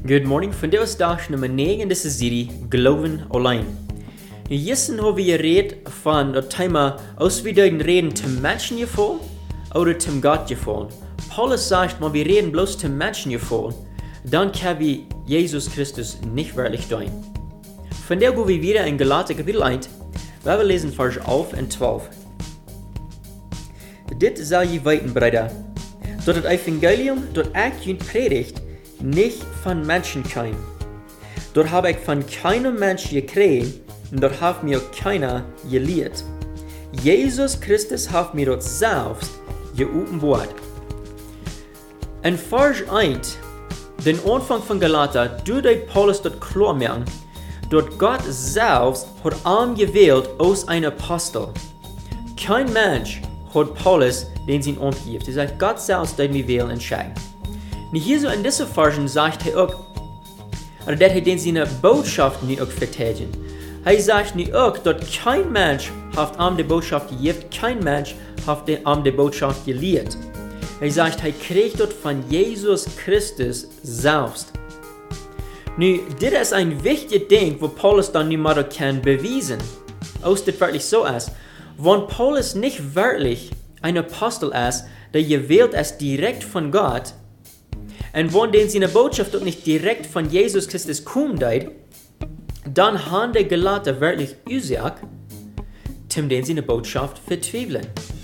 Good morning, vandaag is dag nummer 9 in deze serie Geloven alleen. Nu, gisteren hebben we geredet van het thema als we deuten reden te Menschen gevoel oder zum Gott gevoel. Paulus sagt, wenn wir reden bloß zum Menschen gevoel, dann können wir Jesus Christus nicht wirklich deuten. Vandaag gehen wir wieder in Galater Kapitel 1, waar we lesen Vers 11 en 12. Dit zal je weten, Brüder, dat het Evangelium dat ik jullie predigt nicht von Menschen kam. Dort habe ich von keinem Mensch gekriegt und dort hat mir keiner gelehrt. Jesus Christus hat mir dort selbst geopenbart. In Vers 1, den Anfang von Galater, tut Paulus dort klar machen, dort Gott selbst hat angewählt aus einem Apostel. Kein Mensch hat Paulus den sie angegeben. Er sagt, Gott selbst wird mich wählen entscheiden. Und hier so in dieser Version sagt er auch, oder dass er den seine Botschaft nicht auch verteidigen. Er sagt nicht auch, dass kein Mensch hat ihm die Botschaft gegeben, kein Mensch hat ihm die Botschaft gelehrt. Er sagt, er kriegt dort von Jesus Christus selbst. Nun, das ist ein wichtiges Ding, wo Paulus dann nicht mehr kann beweisen. Aus das wirklich so ist. Wenn Paulus nicht wirklich ein Apostel ist, der gewählt ist direkt von Gott, und wenn den seine Botschaft auch nicht direkt von Jesus Christus kommt, dann haben die Galater wirklich gesagt, den seine Botschaft vertweifeln.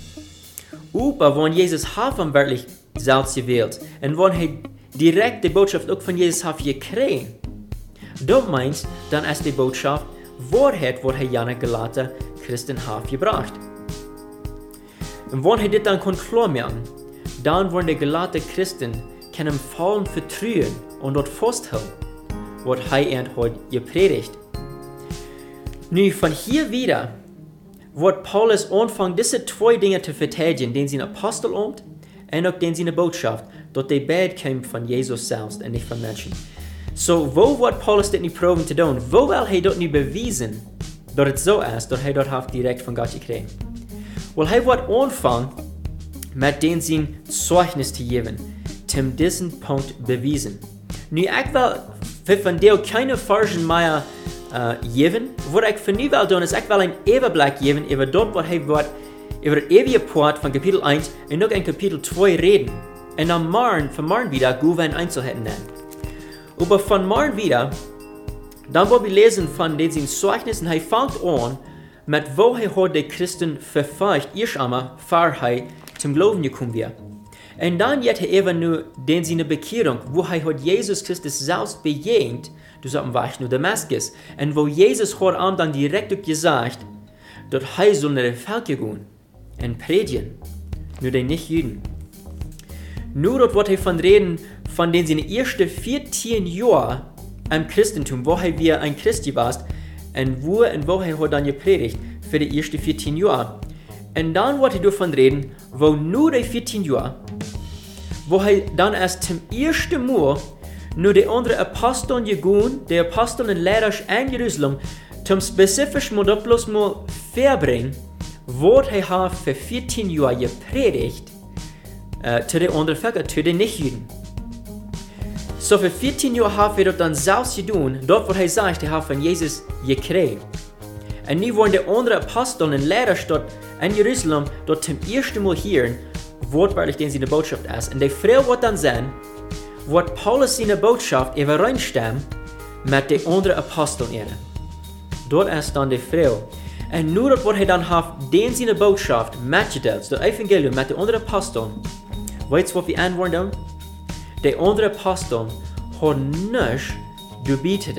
Aber wenn Jesus hat ihn wirklich selbst gewählt, und wenn er direkt die Botschaft auch von Jesus hat gekriegt, dann meint, dann ist die Botschaft Wahrheit, was er jene Galater Christen hat gebracht. Und wenn er das dann klar machen, dann wollen die Galater Christen können Fallen vertrauen und dort festhalten, was er hat gepredigt. Nun, von hier wieder wird Paulus anfangen, diese zwei Dinge zu verteidigen, den seine Apostel und auch den seine Botschaft, dass die beide kommen von Jesus selbst und nicht von Menschen. So, wo wird Paulus das nicht proben zu tun? Wo will er dort nicht beweisen, dass es so ist, dass er dort hat direkt von Gott gekriegt? Weil er wird anfangen, mit den sein Zeugnis zu geben, zum diesen Punkt bewiesen. Nu, ich will von dir keine Version mehr geben. Was ich von dir will tun, ist, ich will einen Überblick geben über dort, was er wird, über das ewige Part von Kapitel 1 und noch in Kapitel 2 reden. Und dann von morgen wieder gehen wir in Einzelheiten nennen. Aber von morgen wieder, dann wollen wir lesen von diesen Zeugnissen, er fängt an, mit wo er hat die Christen verfolgt, erst einmal, Freiheit zum Glauben gekommen wird. Und dann hat er eben nur den seine Bekehrung, wo er hat Jesus Christus selbst begegnet, durch den Weg nach Damaskus. Und wo Jesus hat ihm dann direkt gesagt, dass er soll nach den Völkern gehen und predigen, nur den Nicht-Juden. Nur dort wird er von reden, von den seine ersten 14 Jahren im Christentum, wo er wie ein Christi war, und wo er hat dann gepredigt für die ersten 14 Jahre. Und dann wird er davon reden, wo nur die 14 Jahre, wo er dann erst zum ersten Mal nur die anderen Aposteln gegangen, die Aposteln und Lehrer in Jerusalem, zum spezifischen Mal bloß mal verbringen, wo er hat für 14 Jahre gepredigt, zu den anderen Völkern, zu den Nichtjuden. So für 14 Jahre hat er dann selbst getan, dort wo er sagt, er hat von Jesus gekriegt. Und nun wollen die anderen Aposteln und Lehrer dort in Jerusalem dort zum ersten Mal hören, wortwörtlich den seine Botschaft ist. Und die Frau wird dann sehen, wird Paulus seine Botschaft übereinstimmen mit den anderen Aposteln. Dort ist dann die Frau. Und nur dort wird er dann haben, den seine Botschaft mitgeteilt, das Evangelium mit den anderen Aposteln. Weißt du, was wir antworten? Die anderen Aposteln haben nicht gebietet.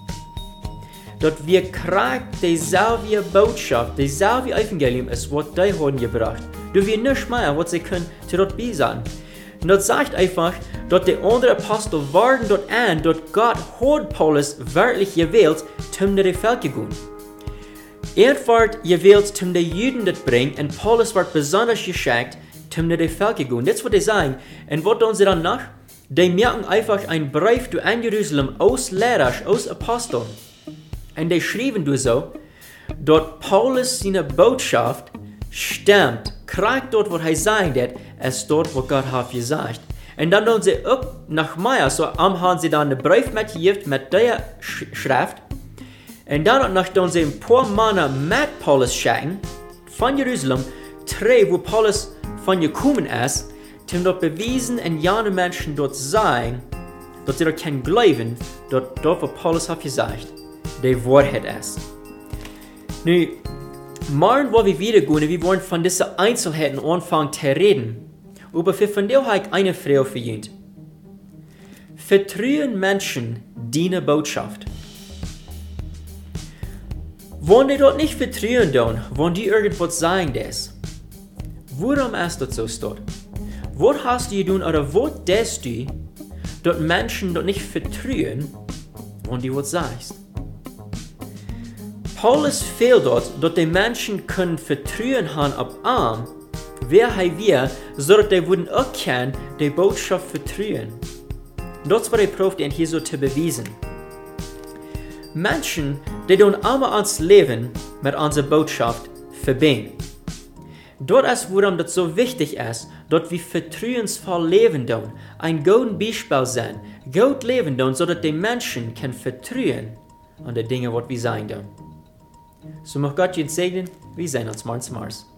Dort wir kriegen dieselbe Botschaft, dieselbe Evangelium ist, was die haben gebracht. Du wir nicht mehr, was sie können, zu dort beisagen. Und das sagt einfach, dass die anderen Apostel warten dort an, dass Gott hat Paulus wirklich gewählt, um die Völker zu gehen. Er wird gewählt, um die Juden zu bringen, und Paulus wird besonders geschickt, um die Völker zu gehen. Das ist, was sie sagen. Und was tun sie dann nach? Die merken einfach einen Brief in Jerusalem aus Lehrern, aus Aposteln. Und die schrieben so, dass Paulus seine Botschaft stimmt, kriegt dort, was er sagt, ist dort, was Gott hat gesagt. Und dann tun sie auch nach Meier, so haben sie dann einen Brief mitgegeben mit der Schrift. Und dann tun sie ein paar Männer mit Paulus schicken, von Jerusalem, drei, wo Paulus von gekommen ist, um dort bewiesen und jene Menschen dort sein, dass sie dort können glauben, dort wo Paulus hat gesagt, die Wahrheit ist. Nun, morgen wollen wir wiedergehen und wir wollen von diesen Einzelheiten anfangen zu reden. Aber von dir habe ich eine Frage für ihn. Vertrauen Menschen deine Botschaft? Wenn die dort nicht vertrauen, dann, wenn die irgendwas sagen, das, warum ist das so steht? Was hast du getan oder was denkst du, dass Menschen dort nicht vertrauen, wenn du was sagst? Paulus fehlt dort, dass die Menschen können vertrauen haben auf ihn, wer wir, so dass die würden auch können, die Botschaft vertrauen. Das war der Prof, den hier so zu beweisen. Menschen, die tun immer uns Leben mit unserer Botschaft verbinden. Dort ist, warum das so wichtig ist, dass wir vertrauensvoll leben tun, ein gutes Beispiel sein, gut leben tun, so dass die Menschen können vertrauen an die Dinge, was wir sagen tun. So mag Gott uns segnen, wir sehen uns morgen.